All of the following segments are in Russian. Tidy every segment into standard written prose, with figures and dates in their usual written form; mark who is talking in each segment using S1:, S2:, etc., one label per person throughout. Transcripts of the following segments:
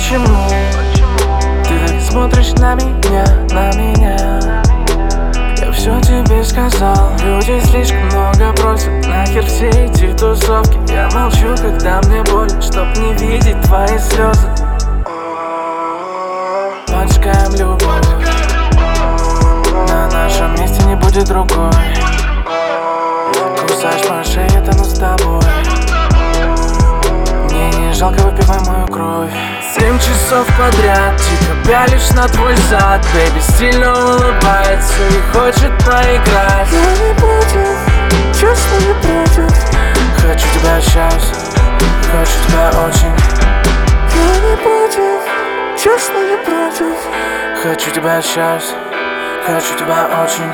S1: почему ты так смотришь на меня, на меня? Я все тебе сказал. Люди слишком много просят, нахер все эти тусовки. Я молчу, когда мне больно, чтоб не видеть твои слезы. Поджигаем любовь, на нашем месте не будет другой. Кусаешь мою шею, я тону с тобой. Мне не жалко, выпивай мою кровь. 7 часов подряд тихо пялишь на твой зад. Бэйби стильно улыбается и хочет поиграть.
S2: Я не против, честно не против.
S1: Хочу тебя сейчас, хочу тебя очень.
S2: Я не против, честно не против.
S1: Хочу тебя сейчас, хочу тебя очень.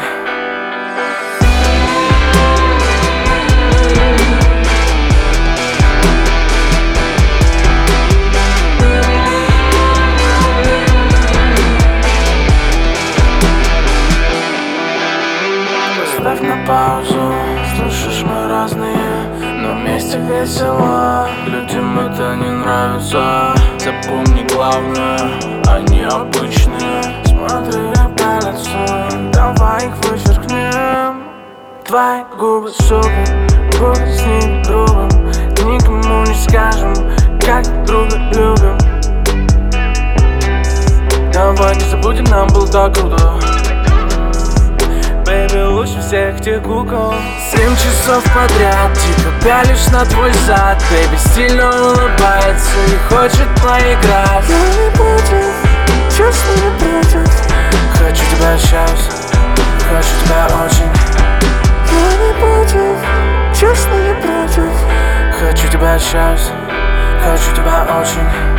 S1: Ставь на паузу, слышишь, мы разные, но вместе весело. Людям это не нравится. Запомни главное, они обычные. Смотри, как палятся, давай их вычеркнем. Твои губы супер, будь с ними грубым. Никому не скажем, как друга любим. Давай не забудем, нам было так круто. Бэйби, лучше всех тех кукол. 7 часов подряд тихо пялишь на твой зад. Бэйби стильно улыбается и хочет поиграть.
S2: Я не против, честно не против.
S1: Хочу тебя сейчас, хочу тебя очень.
S2: Я не против, честно не против.
S1: Хочу тебя сейчас, хочу тебя очень.